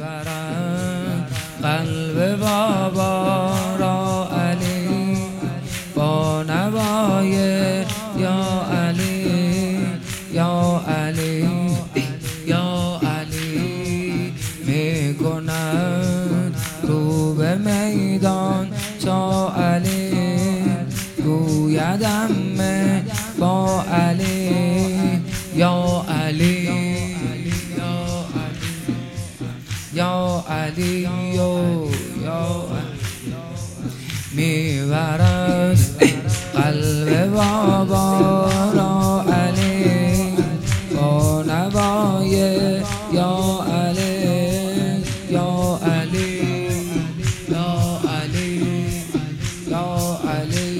میبرند قلب بابا را علی با نوای یا علی یا علی یا علی میکنند رو به میدان تا علی گویدم با علی یا علی یا علی یا میبرد قلب بابا را علی با نوای یا علی یا علی یا علی یا علی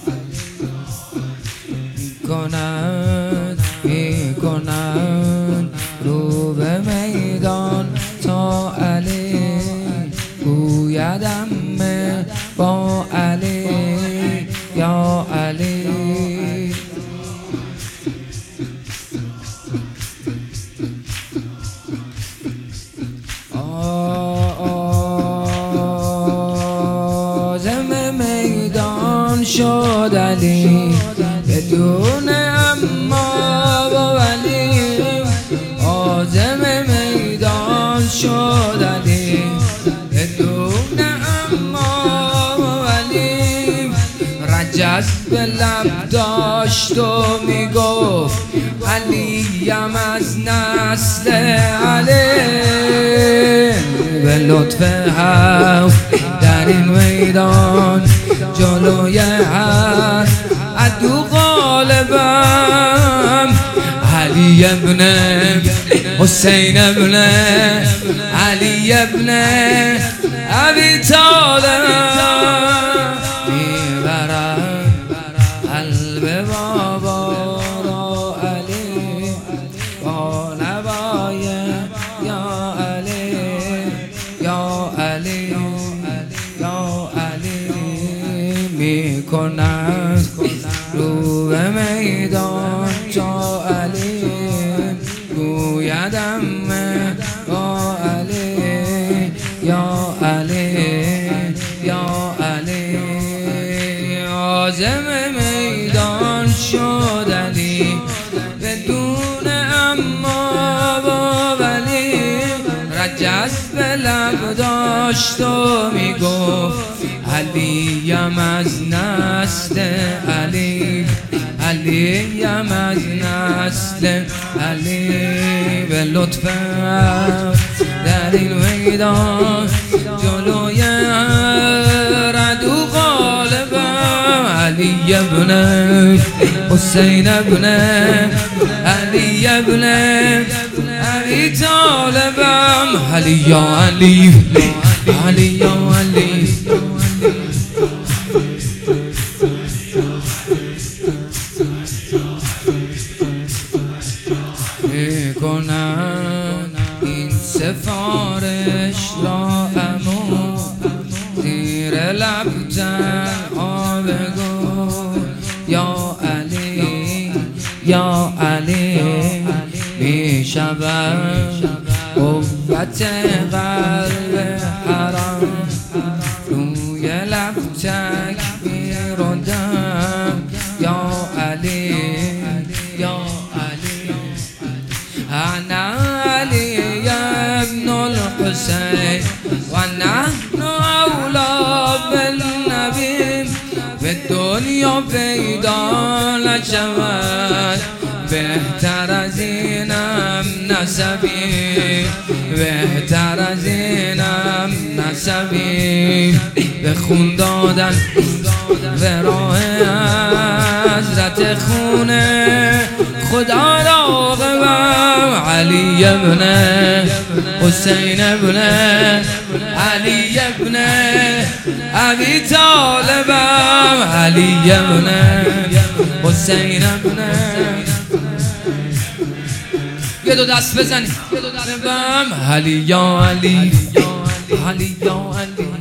میکنند رو به میدان تا علی گویدم با علی یا علی آزم میدان شد علی بدون اما و ولی آزم میدان شد علی بدون اما و ولی رجز به لب داشت و میگفت علیم از نسل علی به لطف حق در این میدان جلوی هر عدو غالبم علی ابن حسین ابن علی ابن ابی طالب میبرم قلب بابا را علی با نوای یا علی یا علی یا علی میکنند رو به میدان تا علی گویدم با علی یا علی یا علی عازم میدان شد علی بدون اما با ولی رجز به لب داشت و میگفت علیم از نسل علی علیم از نسل علی به لطف در این میدان جلوی عدو غالبم علی ابن حسین ابن علی ابن ابی طالبم علی یا علی علی یا علی میکنم این سفارش را امو زیر لب تنها بگو یا علی یا علی میشود قوت قلب حرام روی لب تکبیر و دم یا علی یا علی انا علی ابن الحسین و نحن اولا بالنبی به دنیا پیدا نشود بهتر از اینم نسبی بهتر از اینم نسبی به خون دادن به راه حضرت خونه خدا راغبم علی ابن حسین ابن علی ابن ابی طالبم علی ابن حسین ابن یه دو دست بزنی علی یا علی علی یا علی